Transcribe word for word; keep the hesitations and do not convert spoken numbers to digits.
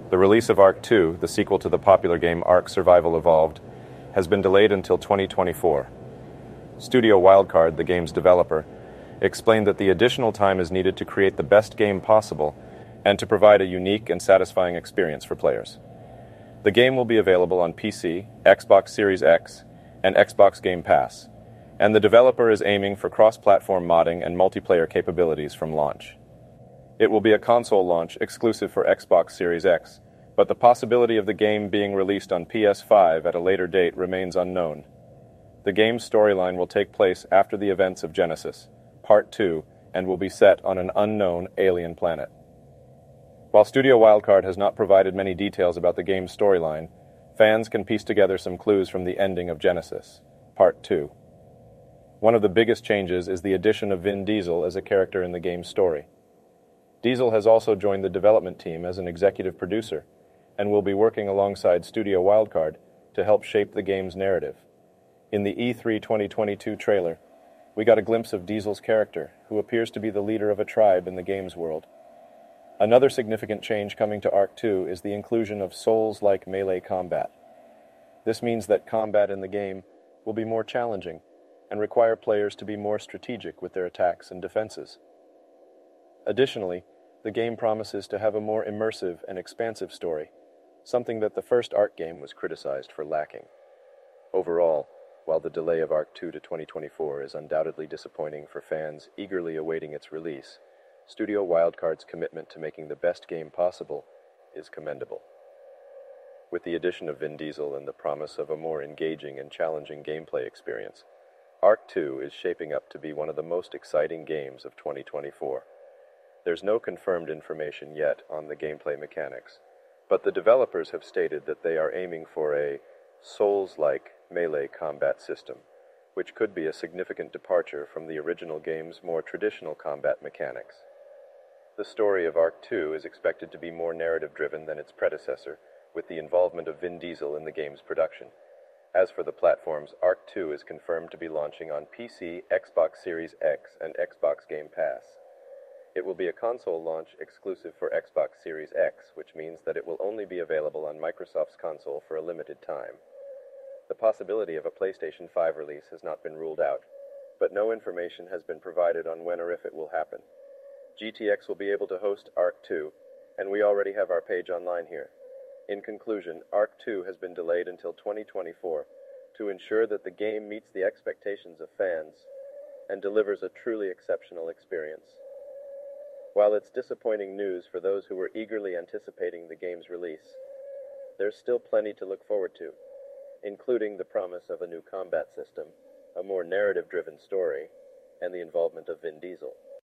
The release of Ark two, the sequel to the popular game Ark Survival Evolved, has been delayed until twenty twenty-four. Studio Wildcard, the game's developer, explained that the additional time is needed to create the best game possible and to provide a unique and satisfying experience for players. The game will be available on P C, Xbox Series X, and Xbox Game Pass, and the developer is aiming for cross-platform modding and multiplayer capabilities from launch. It will be a console launch exclusive for Xbox Series X, but the possibility of the game being released on P S five at a later date remains unknown. The game's storyline will take place after the events of Genesis, Part two, and will be set on an unknown alien planet. While Studio Wildcard has not provided many details about the game's storyline, fans can piece together some clues from the ending of Genesis, Part two. One of the biggest changes is the addition of Vin Diesel as a character in the game's story. Diesel has also joined the development team as an executive producer and will be working alongside Studio Wildcard to help shape the game's narrative. In the E three twenty twenty-two trailer, we got a glimpse of Diesel's character, who appears to be the leader of a tribe in the game's world. Another significant change coming to Ark two is the inclusion of Souls-like melee combat. This means that combat in the game will be more challenging and require players to be more strategic with their attacks and defenses. Additionally, the game promises to have a more immersive and expansive story, something that the first Ark game was criticized for lacking. Overall, while the delay of Ark two to twenty twenty-four is undoubtedly disappointing for fans eagerly awaiting its release, Studio Wildcard's commitment to making the best game possible is commendable. With the addition of Vin Diesel and the promise of a more engaging and challenging gameplay experience, Ark two is shaping up to be one of the most exciting games of twenty twenty-four. There's no confirmed information yet on the gameplay mechanics, but the developers have stated that they are aiming for a Souls-like melee combat system, which could be a significant departure from the original game's more traditional combat mechanics. The story of Ark two is expected to be more narrative-driven than its predecessor, with the involvement of Vin Diesel in the game's production. As for the platforms, Ark two is confirmed to be launching on P C, Xbox Series X, and Xbox Game Pass. It will be a console launch exclusive for Xbox Series X, which means that it will only be available on Microsoft's console for a limited time. The possibility of a PlayStation five release has not been ruled out, but no information has been provided on when or if it will happen. G T X will be able to host Ark two, and we already have our page online here. In conclusion, Ark two has been delayed until twenty twenty-four to ensure that the game meets the expectations of fans and delivers a truly exceptional experience. While it's disappointing news for those who were eagerly anticipating the game's release, there's still plenty to look forward to, including the promise of a new combat system, a more narrative-driven story, and the involvement of Vin Diesel.